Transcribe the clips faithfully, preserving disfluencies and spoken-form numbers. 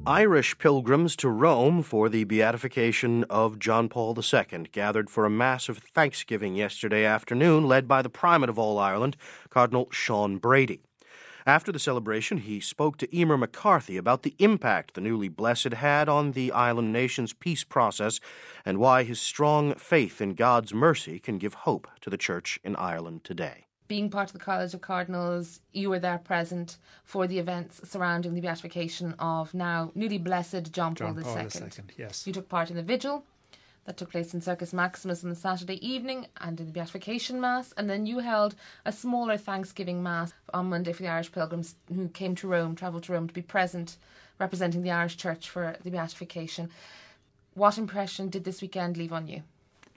Irish pilgrims to Rome for the beatification of John Paul the Second gathered for a mass of thanksgiving yesterday afternoon, led by the Primate of All Ireland, Cardinal Sean Brady. After the celebration, he spoke to Emer McCarthy about the impact the newly blessed had on the island nation's peace process and why his strong faith in God's mercy can give hope to the Church in Ireland today. Being part of the College of Cardinals, you were there present for the events surrounding the beatification of now newly blessed John Paul John the Paul Second. the Second, yes. You took part in the vigil that took place in Circus Maximus on the Saturday evening and in the beatification mass, and then you held a smaller Thanksgiving mass on Monday for the Irish pilgrims who came to Rome, travelled to Rome to be present, representing the Irish Church for the beatification. What impression did this weekend leave on you?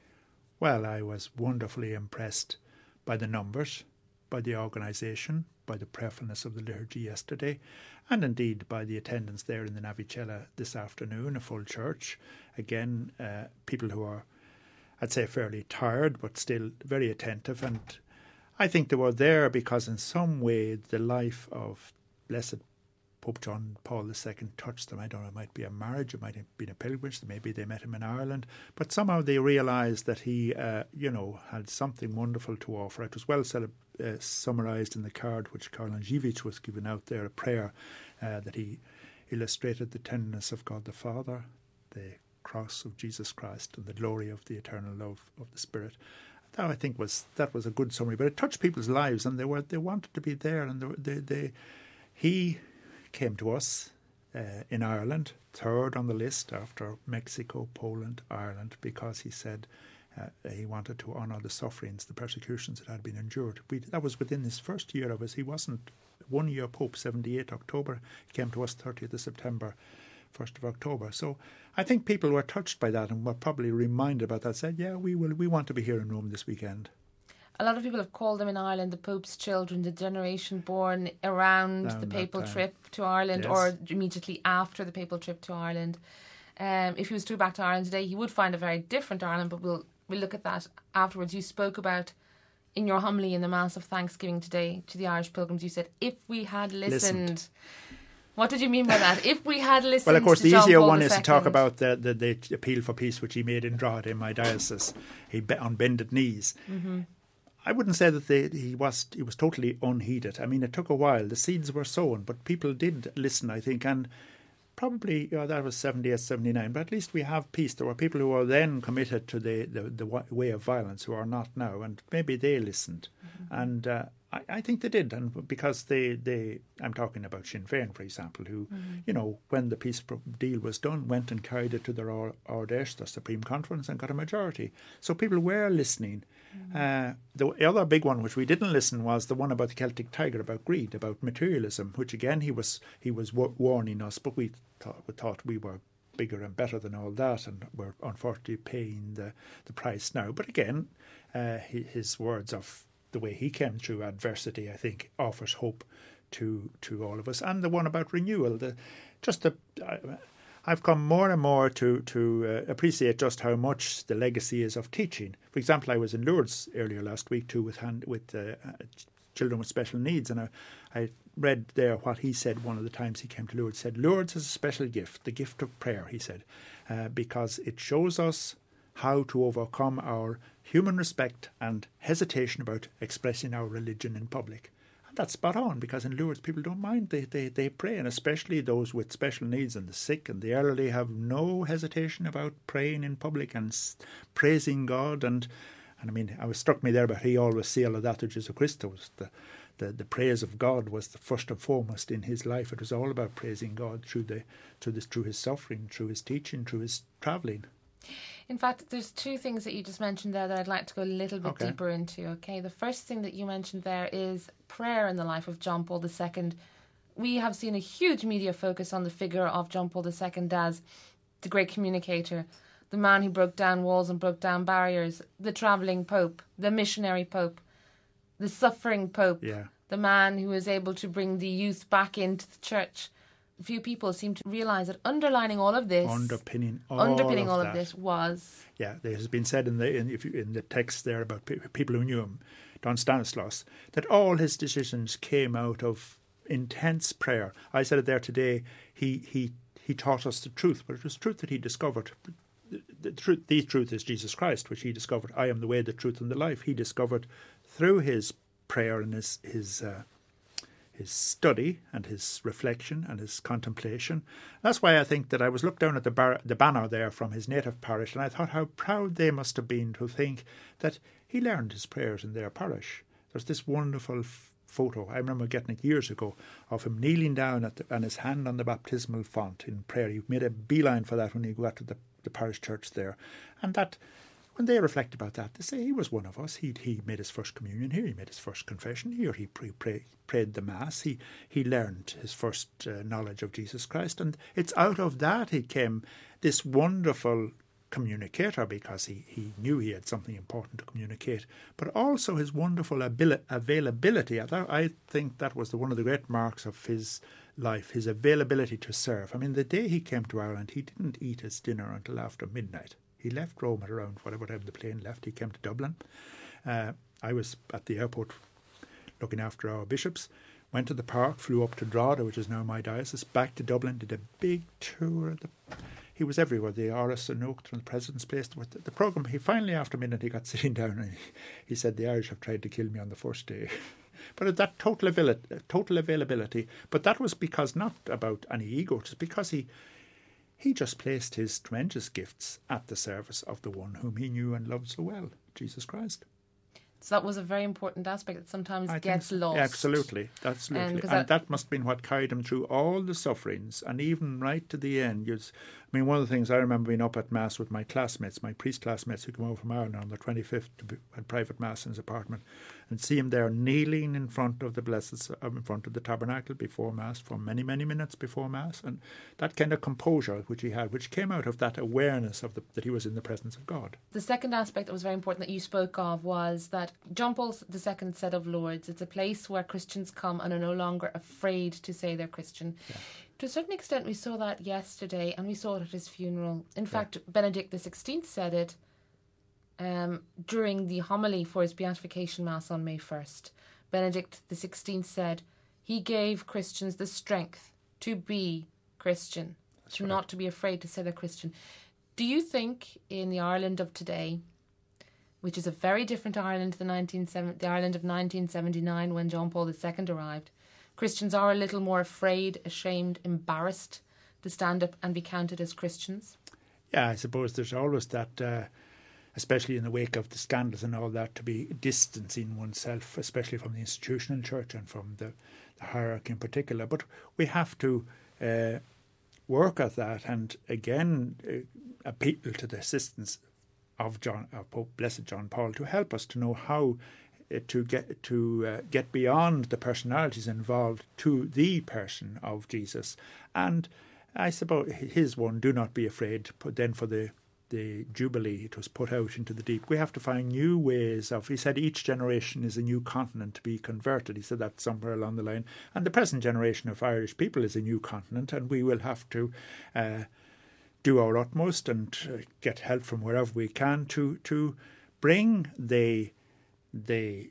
Well, I was wonderfully impressed by the numbers, by the organisation, by the prayerfulness of the liturgy yesterday, and indeed by the attendance there in the Navicella this afternoon, a full church. Again, uh, people who are, I'd say, fairly tired, but still very attentive. And I think they were there because in some way the life of Blessed Pope John Paul the Second touched them. I don't know, it might be a marriage, it might have been a pilgrimage, maybe they met him in Ireland, but somehow they realised that he, uh, you know, had something wonderful to offer. It was well said, uh, summarised in the card which Karl Angiewicz was giving out there, a prayer uh, that he illustrated the tenderness of God the Father, the cross of Jesus Christ, and the glory of the eternal love of the Spirit. That, I think, was that was a good summary, but it touched people's lives, and they were they wanted to be there, and they, were, they, they he. came to us uh, in Ireland, third on the list after Mexico, Poland, Ireland, because he said uh, he wanted to honour the sufferings, the persecutions that had been endured. We, that was within his first year of us. He wasn't one year Pope, seventy-eight October. He came to us thirtieth of September, first of October. So I think people were touched by that and were probably reminded about that, said, yeah, we will. We want to be here in Rome this weekend. A lot of people have called them in Ireland the Pope's children, the generation born around Down the papal that time. trip to Ireland, Yes. or immediately after the papal trip to Ireland. Um, if he was to go back to Ireland today, he would find a very different Ireland, but we'll we'll look at that afterwards. You spoke about, in your homily in the Mass of Thanksgiving today to the Irish pilgrims, you said, if we had listened... Listened. What did you mean by that? If we had listened Well, of course, to the John easier Paul one the is to talk Second. about the, the, the appeal for peace which he made in Drogheda, in my diocese. He be, on bended knees. Mm-hmm. I wouldn't say that they, he was he was totally unheeded. I mean, it took a while. The seeds were sown, but people did listen, I think, and probably, you know, that was seventy-eight, seventy-nine, but at least we have peace. There were people who were then committed to the, the, the way of violence who are not now, and maybe they listened. Mm-hmm. And uh, I, I think they did, and because they, they I'm talking about Sinn Féin, for example, who, mm-hmm. you know, when the peace deal was done, went and carried it to their Ardèche, the Supreme Conference, and got a majority. So people were listening. Mm-hmm. Uh, the other big one which we didn't listen was the one about the Celtic Tiger, about greed, about materialism, which again he was he was w- warning us, but we thought we thought we were bigger and better than all that, and we're unfortunately paying the, the price now. But again, uh, his words of the way he came through adversity, I think, offers hope to to all of us. And the one about renewal, the just the. Uh, I've come more and more to to uh, appreciate just how much the legacy is of teaching. For example, I was in Lourdes earlier last week too with hand, with uh, children with special needs, and I, I read there what he said one of the times he came to Lourdes. He said, Lourdes is a special gift, the gift of prayer, he said, uh, because it shows us how to overcome our human respect and hesitation about expressing our religion in public. That's spot on, because in Lourdes people don't mind, they, they they pray, and especially those with special needs and the sick and the elderly have no hesitation about praying in public and s- praising God. And and I mean, I was struck me there, but he always said that which is a Christos. The, the the praise of God was the first and foremost in his life. It was all about praising God through the through this through his suffering, through his teaching, through his travelling. In fact, there's two things that you just mentioned there that I'd like to go a little bit okay. deeper into. Okay, the first thing that you mentioned there is prayer in the life of John Paul the Second. We have seen a huge media focus on the figure of John Paul the Second as the great communicator, the man who broke down walls and broke down barriers, the travelling pope, the missionary pope, the suffering pope, yeah. the man who was able to bring the youth back into the church. Few people seem to realise that underlining all of this, underpinning all underpinning of all that. of this was, yeah, there has been said in the in, if you, in the text there about pe- people who knew him, Don Stanislaus, that all his decisions came out of intense prayer. I said it there today. He he he he taught us the truth, but it was truth that he discovered. The, the, truth, the truth is Jesus Christ, which he discovered. I am the way, the truth, and the life. He discovered through his prayer and his his uh, his study and his reflection and his contemplation. That's why I think that I was looked down at the, bar, the banner there from his native parish, and I thought how proud they must have been to think that he learned his prayers in their parish. There's this wonderful f- photo, I remember getting it years ago, of him kneeling down at the, and his hand on the baptismal font in prayer. He made a beeline for that when he got to the, the parish church there. And that, when they reflect about that, they say he was one of us. He he made his first communion here. He made his first confession here. He pre- pray, prayed the Mass. He he learned his first uh, knowledge of Jesus Christ. And it's out of that he came this wonderful communicator, because he, he knew he had something important to communicate, but also his wonderful abil- availability. I think that was the, one of the great marks of his life, his availability to serve. I mean, the day he came to Ireland, he didn't eat his dinner until after midnight. He left Rome at around whatever time the plane left. He came to Dublin. Uh, I was at the airport looking after our bishops, went to the park, flew up to Drogheda, which is now my diocese, back to Dublin, did a big tour of the... He was everywhere, the Áras an Uachtaráin, the President's Place, the, the programme. He finally, after midnight, he got sitting down and he, he said, the Irish have tried to kill me on the first day. But at that total, avail- total availability, but that was because not about any ego, it was because he he just placed his tremendous gifts at the service of the one whom he knew and loved so well, Jesus Christ. So that was a very important aspect that sometimes I gets so. lost. Absolutely, absolutely. Um, and that, that must have been what carried him through all the sufferings, and even right to the end. You'd, I mean, one of the things I remember being up at Mass with my classmates, my priest classmates who came over from Ireland on the twenty-fifth to be, had private Mass in his apartment, and see him there kneeling in front of the Blessed, uh, in front of the tabernacle before Mass for many, many minutes before Mass, and that kind of composure which he had, which came out of that awareness of the, that he was in the presence of God. The second aspect that was very important that you spoke of was that John Paul the Second said of Lourdes, it's a place where Christians come and are no longer afraid to say they're Christian. Yeah. To a certain extent, we saw that yesterday, and we saw it at his funeral. In yeah. fact, Benedict the Sixteenth said it um, during the homily for his beatification Mass on May first. Benedict the Sixteenth said he gave Christians the strength to be Christian, That's to right. not to be afraid to say they're Christian. Do you think in the Ireland of today, which is a very different Ireland to the, nineteen seventy, the Ireland of nineteen seventy-nine when John Paul the Second arrived, Christians are a little more afraid, ashamed, embarrassed to stand up and be counted as Christians? Yeah, I suppose there's always that, uh, especially in the wake of the scandals and all that, to be distancing oneself, especially from the institutional church and from the, the hierarchy in particular. But we have to uh, work at that and, again, uh, appeal to the assistance of John, of Pope Blessed John Paul, to help us to know how uh, to get to uh, get beyond the personalities involved to the person of Jesus. And I suppose his one, do not be afraid. But then for the the Jubilee, it was put out into the deep. We have to find new ways of. He said each generation is a new continent to be converted. He said that somewhere along the line. And the present generation of Irish people is a new continent, and we will have to. Uh, do our utmost and uh, get help from wherever we can to to bring the the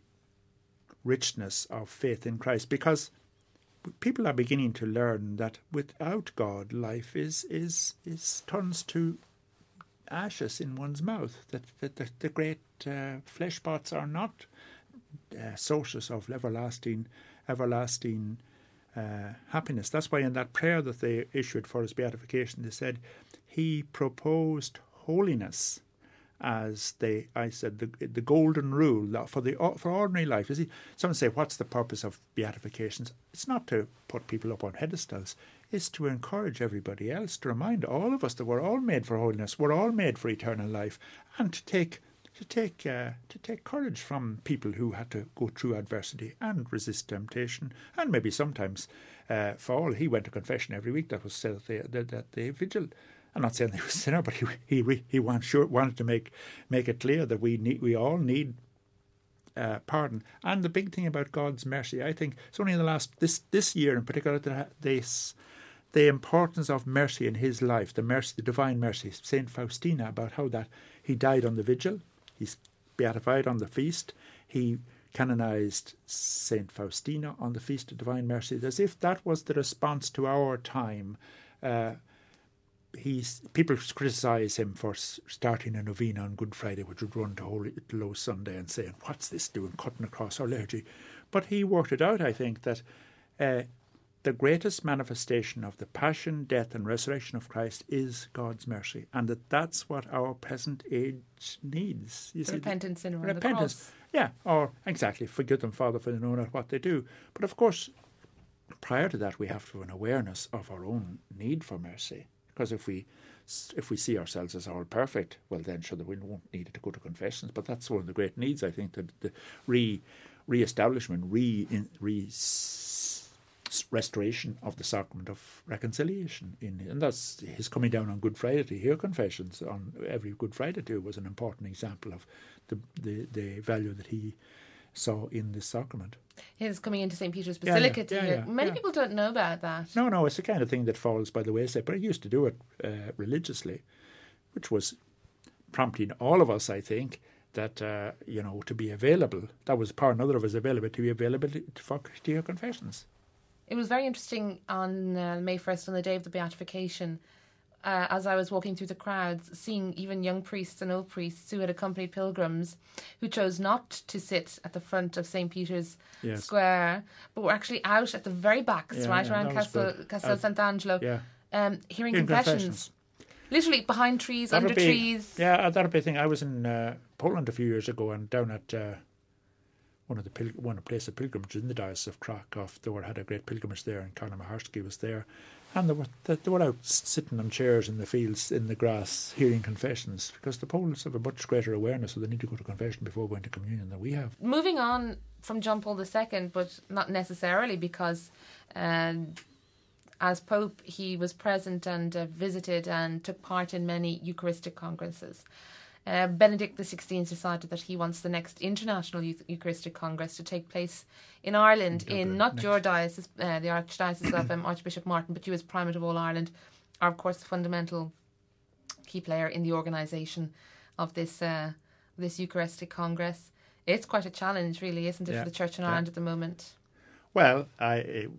richness of faith in Christ, because people are beginning to learn that without God, life is is is turns to ashes in one's mouth. That, that, that the great uh, flesh pots are not uh, sources of everlasting everlasting uh, happiness. That's why in that prayer that they issued for his beatification, they said he proposed holiness as they, I said, the the golden rule for the for ordinary life. You see, someone say, what's the purpose of beatifications? It's not to put people up on pedestals. It's to encourage everybody else, to remind all of us that we're all made for holiness. We're all made for eternal life, and to take to take uh, to take courage from people who had to go through adversity and resist temptation, and maybe sometimes uh, fall. He went to confession every week. That was said at the, that, that the vigil. I'm not saying he was a sinner, but he he he wanted, sure, wanted to make make it clear that we need we all need uh, pardon. And the big thing about God's mercy, I think, it's only in the last this this year in particular that this the importance of mercy in his life, the mercy, the divine mercy. Saint Faustina, about how that he died on the vigil, he's beatified on the feast, he canonized Saint Faustina on the feast of divine mercy, as if that was the response to our time. Uh, he's people criticise him for s- starting a novena on Good Friday, which would run to Holy to Low Sunday, and saying, "What's this doing, cutting across our liturgy?" But he worked it out, I think, that uh, the greatest manifestation of the passion, death, and resurrection of Christ is God's mercy, and that that's what our present age needs. You see, Repentance in around repentance. the cross. Yeah, or exactly, forgive them, Father, for they know not what they do. But of course, prior to that, we have to have an awareness of our own need for mercy. Because if we if we see ourselves as all perfect, well, then sure, we won't need to go to confessions. But that's one of the great needs, I think, that the re re-establishment, re, in, re restoration of the sacrament of reconciliation. In and that's his coming down on Good Friday to hear confessions on every Good Friday too was an important example of the the, the value that he saw in this sacrament. His coming into Saint Peter's Yeah, Basilica yeah, to yeah, hear. yeah, Many yeah. people don't know about that. No, no, it's the kind of thing that falls by the wayside. But I used to do it uh, religiously, which was prompting all of us, I think, that, uh, you know, to be available. That was part another of us available, to be available to, for, to hear confessions. It was very interesting on uh, May first, on the day of the beatification, uh, as I was walking through the crowds, seeing even young priests and old priests who had accompanied pilgrims who chose not to sit at the front of Saint Peter's Yes. Square, but were actually out at the very backs, Yeah, right yeah, around that was Castel, good. Castel Uh, Sant'Angelo, Yeah. um, hearing Hearing confessions. confessions. Literally behind trees, That'll under be- trees. Yeah, that'll be a thing. I was in uh, Poland a few years ago and down at uh, one of the pil- one place of pilgrimage in the Diocese of Krakow. They were, had a great pilgrimage there, and Karl Maharski was there. And they were, they, they were out s- sitting on chairs in the fields, in the grass, hearing confessions, because the Poles have a much greater awareness, so they need to go to confession before going to communion than we have. Moving on from John Paul the Second, but not necessarily, because um, as Pope he was present and uh, visited and took part in many Eucharistic congresses. Uh, Benedict the Sixteenth decided that he wants the next International Euch- Eucharistic Congress to take place in Ireland, In in, Dublin, not next. your diocese, uh, the Archdiocese of um, Archbishop Martin, but you as Primate of all Ireland are, of course, the fundamental key player in the organisation of this uh, this Eucharistic Congress. It's quite a challenge, really, isn't it, Yeah, for the Church in yeah. Ireland at the moment? Well, I, it,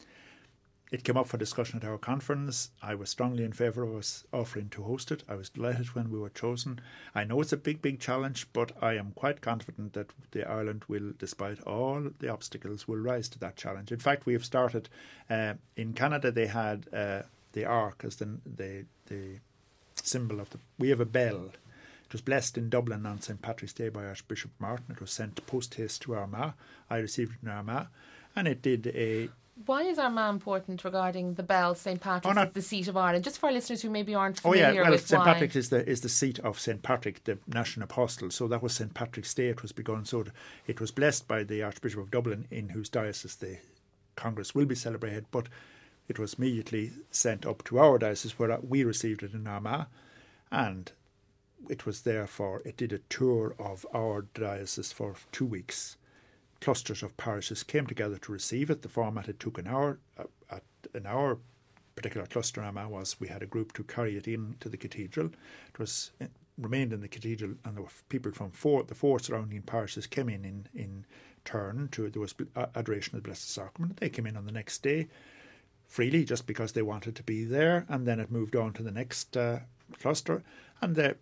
it came up for discussion at our conference. I was strongly in favour of us offering to host it. I was delighted when we were chosen. I know it's a big, big challenge, but I am quite confident that the Ireland will, despite all the obstacles, will rise to that challenge. In fact, we have started, uh, in Canada they had uh, the Ark as the, the, the symbol of the, we have a bell. It was blessed in Dublin on Saint Patrick's Day by Archbishop Martin. It was sent post haste to Armagh. I received it in Armagh, and it did a Why is Armagh important regarding the bell, Saint Patrick's, Oh, not- the seat of Ireland? Just for our listeners who maybe aren't Oh familiar yeah, well, with Saint why. Patrick's is the is the seat of Saint Patrick, the national apostle. So that was Saint Patrick's Day. It was begun. So it was blessed by the Archbishop of Dublin, in whose diocese the Congress will be celebrated. But it was immediately sent up to our diocese, where we received it in Armagh, and it was there for. It did a tour of our diocese for two weeks. Clusters of parishes came together to receive it. The format it took an hour. Uh, at an hour particular cluster in Armagh was we had a group to carry it in to the cathedral. It was it remained in the cathedral, and there were people from four the four surrounding parishes came in in, in turn to there was adoration of the Blessed Sacrament. They came in on the next day freely, just because they wanted to be there, and then it moved on to the next uh, cluster, and the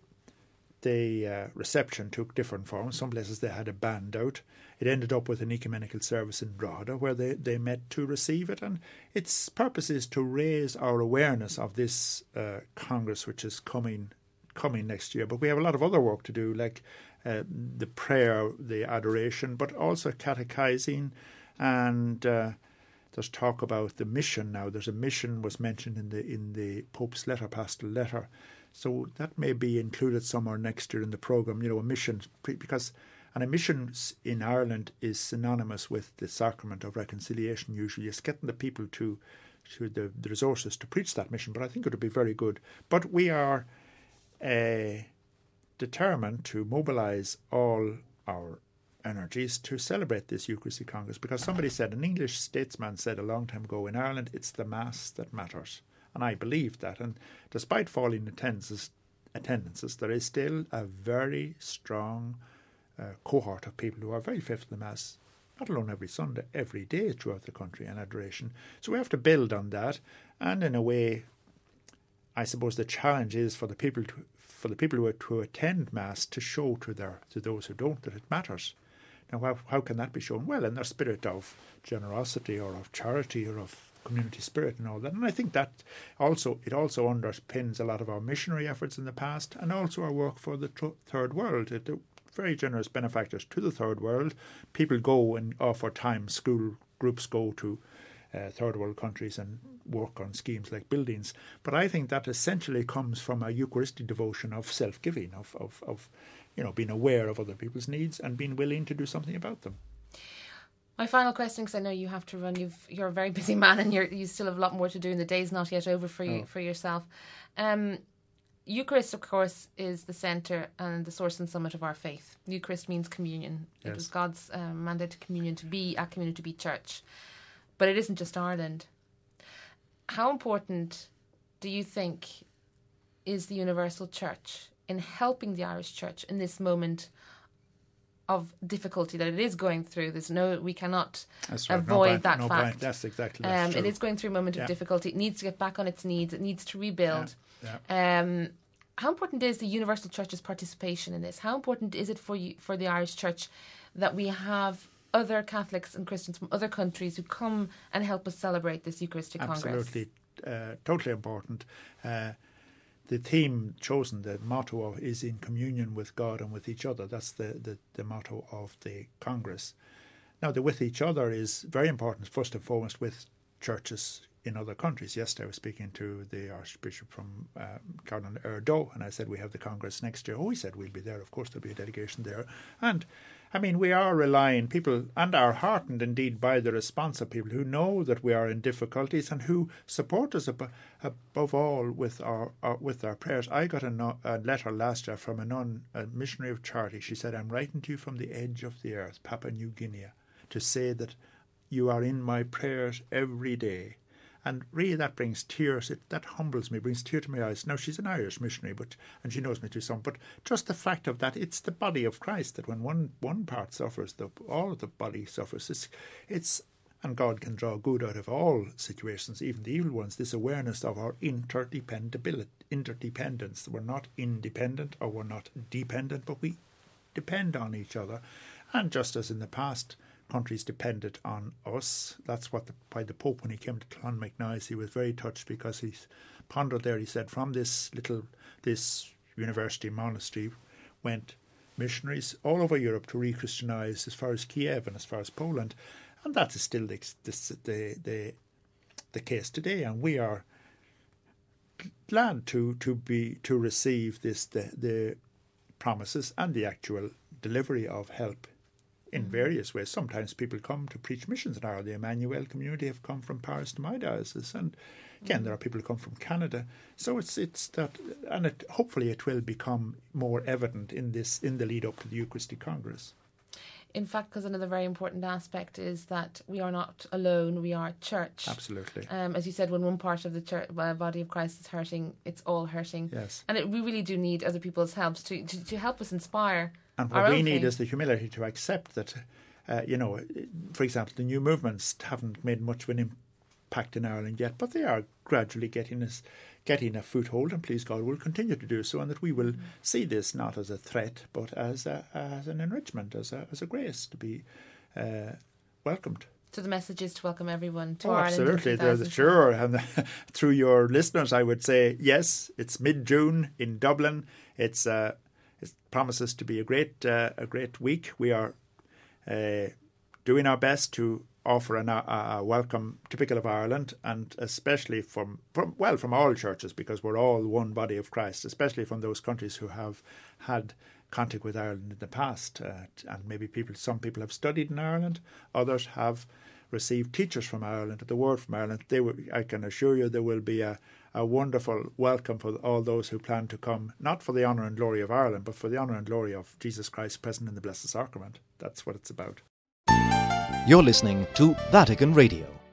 the uh, reception took different forms. Some places they had a band out. It ended up with an ecumenical service in Drogheda, where they, they met to receive it. And its purpose is to raise our awareness of this uh, Congress, which is coming coming next year. But we have a lot of other work to do, like uh, the prayer, the adoration, but also catechizing. And uh, there's talk about the mission now. There's a mission was mentioned in the in the Pope's letter, pastoral letter. So that may be included somewhere next year in the programme, you know, a mission, because and a mission in Ireland is synonymous with the sacrament of reconciliation usually. It's getting the people to, to the, the resources to preach that mission, but I think it would be very good. But we are uh, determined to mobilise all our energies to celebrate this Eucharistic Congress, because somebody said, an English statesman said a long time ago, in Ireland, it's the Mass that matters. And I believe that. And despite falling attendances, attendances there is still a very strong uh, cohort of people who are very faithful to the Mass, not alone every Sunday, every day throughout the country, and adoration. So we have to build on that. And in a way, I suppose the challenge is for the people to, for the people who, who attend Mass to show to their to those who don't that it matters. Now, how, how can that be shown? Well, in their spirit of generosity or of charity or of community spirit and all that. And I think that also it also underpins a lot of our missionary efforts in the past, and also our work for the tr- third world. The very generous benefactors to the third world. People go and offer time. School groups go to uh, third world countries and work on schemes like buildings. But I think that essentially comes from a Eucharistic devotion of self-giving, of of, of you know, being aware of other people's needs and being willing to do something about them. My final question, because I know you have to run. You've, you're a very busy man, and you're, you still have a lot more to do, and the day's not yet over for you oh. for yourself. Um, Eucharist, of course, is the centre and the source and summit of our faith. Eucharist means communion. Yes. It was God's um, mandate to communion, to be a community, to be church. But it isn't just Ireland. How important do you think is the universal church in helping the Irish Church in this moment of difficulty that it is going through? There's no, we cannot That's right. avoid no that no fact. Blind. That's exactly that's um, true. It is going through a moment yeah. of difficulty. It needs to get back on its knees. It needs to rebuild. Yeah. Yeah. Um, how important is the Universal Church's participation in this? How important is it for you, for the Irish Church, that we have other Catholics and Christians from other countries who come and help us celebrate this Eucharistic Congress? Absolutely, uh, totally important. Uh, the theme chosen, the motto of, is in communion with God and with each other. That's the, the, the motto of the Congress. Now, the with each other is very important, first and foremost, with churches in other countries. Yesterday I was speaking to the Archbishop from uh, Cardinal Erdo, and I said, we have the Congress next year. Oh, he said, we'll be there. Of course, there'll be a delegation there. And, I mean, we are relying, people, and are heartened indeed by the response of people who know that we are in difficulties and who support us ab- above all with our, our with our prayers. I got a, no, a letter last year from a nun, a missionary of charity. She said, I'm writing to you from the edge of the earth, Papua New Guinea, to say that you are in my prayers every day. And really that brings tears, it, that humbles me, brings tears to my eyes. Now, she's an Irish missionary, but and she knows me to some, but just the fact of that, it's the body of Christ, that when one, one part suffers, the, all of the body suffers. It's, it's and God can draw good out of all situations, even the evil ones, this awareness of our interdependability, interdependence. We're not independent or we're not dependent, but we depend on each other. And just as in the past, countries depended on us. That's what the, why the Pope, when he came to Clonmacnoise, he was very touched, because he pondered there. He said, from this little, this university monastery went missionaries all over Europe to re-Christianise, as far as Kiev and as far as Poland, and that is still the the the, the case today. And we are glad to to be to receive this the the promises and the actual delivery of help in various ways. Sometimes people come to preach missions in Ireland. The Emmanuel community have come from Paris to my diocese, and again, there are people who come from Canada. So it's it's that, and it, hopefully it will become more evident in this in the lead up to the Eucharistic Congress. In fact, because another very important aspect is that we are not alone, we are church. Absolutely. Um, as you said, when one part of the church, uh, body of Christ is hurting, it's all hurting. Yes. And it, we really do need other people's help to, to, to help us inspire. And what our we own need faith. is the humility to accept that, uh, you know, for example, the new movements haven't made much of an impact in Ireland yet, but they are gradually getting us, getting a foothold, and please God will continue to do so, and that we will mm. see this not as a threat, but as a, as an enrichment, as a as a grace to be uh, welcomed. So the message is to welcome everyone to oh, Ireland. Absolutely, the, sure. And through your listeners, I would say yes. It's mid-June in Dublin. It's uh, it promises to be a great uh, a great week. We are uh, doing our best to offer an, a, a welcome typical of Ireland, and especially from, from well from all churches, because we're all one body of Christ, especially from those countries who have had contact with Ireland in the past, uh, and maybe people some people have studied in Ireland, others have received teachers from Ireland, the word from Ireland. They will, I can assure you there will be a, a wonderful welcome for all those who plan to come, not for the honour and glory of Ireland, but for the honour and glory of Jesus Christ present in the Blessed Sacrament. That's what it's about. You're listening to Vatican Radio.